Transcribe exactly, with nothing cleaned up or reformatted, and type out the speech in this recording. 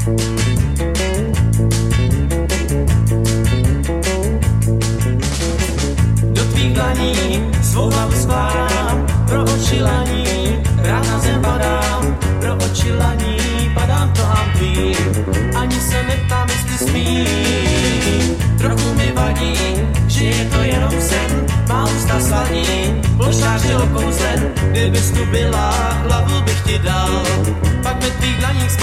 Do tvých dlaní svou hlavu skládám, pro oči laní, rád na zem padám, pro oči laní, padám tohám tvým, ani se neptám, jestli smím. Trochu mi vadí, že je to jenom sen, má ústa sladí, plošář je okouzlen, kdybys tu byla, hlavu bych ti dal, pak ve tvých dlaních